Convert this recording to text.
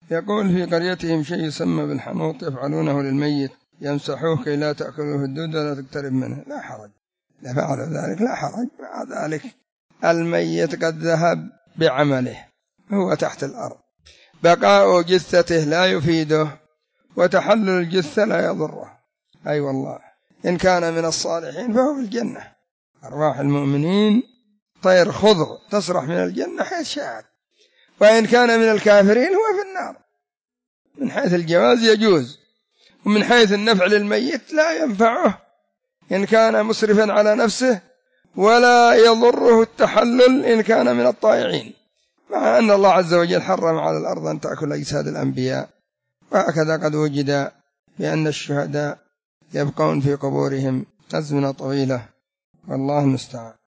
يقول في قريتهم شيء يسمى بالحنوط يفعلونه للميت، يمسحوه كي لا تأكله الدود ولا تقترب منه. لا حرج، إذا فعلوا ذلك لا حرج. مع ذلك الميت قد ذهب بعمله، هو تحت الأرض، بقاء جثته لا يفيده، وتحلل الجثة لا يضره. أي والله، إن كان من الصالحين فهو في الجنة. أرواح المؤمنين طير خضر تصرح من الجنة حيث شاءت، وإن كان من الكافرين هو في النار. من حيث الجواز يجوز، ومن حيث النفع للميت لا ينفعه إن كان مسرفا على نفسه، ولا يضره التحلل إن كان من الطائعين، مع أن الله عز وجل حرم على الأرض أن تأكل أجساد الأنبياء. وهكذا قد وجد بأن الشهداء يبقون في قبورهم أزمنة طويلة، والله المستعان.